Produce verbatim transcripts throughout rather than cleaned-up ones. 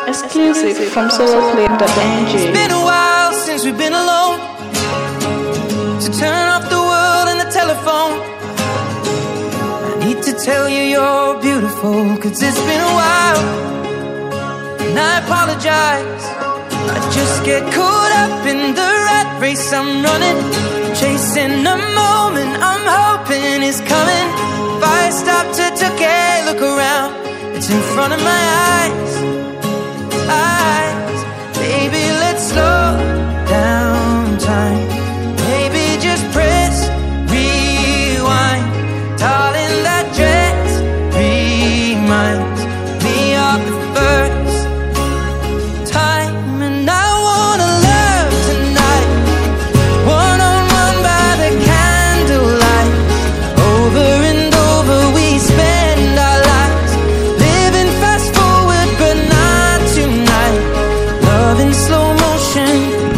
Exclusive from solo play dot n g. It's been a while since we've been alone, to turn off the world and the telephone. I need to tell you you're beautiful, cause it's been a while, and I apologize. I just get caught up in the rat race I'm running, chasing a moment I'm hoping is coming. If I stop to take a look around, it's in front of my eyes, eyes. Baby, let's slow down time. Maybe just press rewind. Darling, that dress reminds me of the first time. And I wanna love tonight, one-on-one by the candlelight. Over and over we spend our lives, living fast forward but not tonight. Love in slow motion.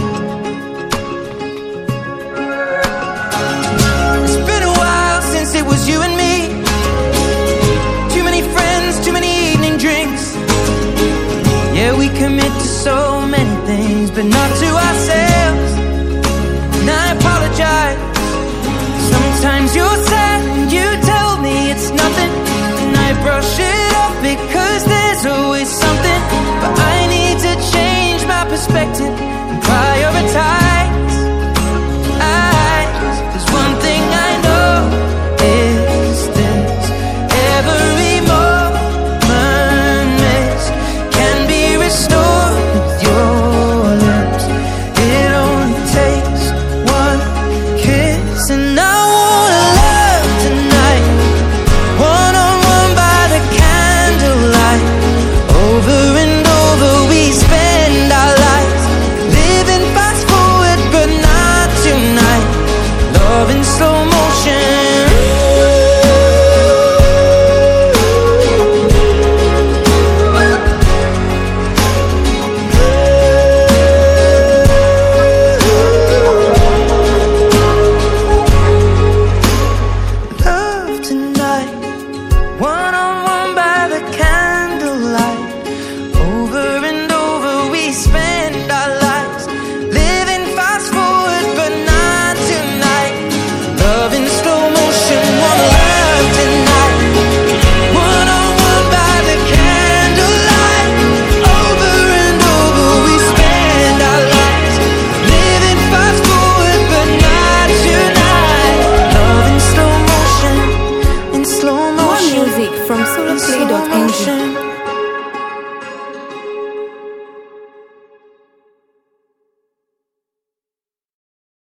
It's been a while since it was you and me. Too many friends, too many evening drinks. Yeah, we commit to so many things, but not to ourselves. And I apologize. Sometimes you're sad and you tell me it's nothing, and I brush it off because there's always something. But I need to change my perspective and prioritize. There's one thing I know is this: every moment missed can be restored with your lips. It only takes one kiss. And I wanna love tonight, one-on-one by the candlelight. Over and over we spend our lives, living fast forward but not tonight. Love in slow motion. Love tonight, one-on-one by the candlelight. Over and over we spend our lives, living fast forward but not tonight. Love in slow motion. Wanna love tonight, one-on-one by the candlelight. Over and over we spend our lives, living fast forward but not tonight. Love in slow motion, in slow More motion, music from solo play dot n g. motion.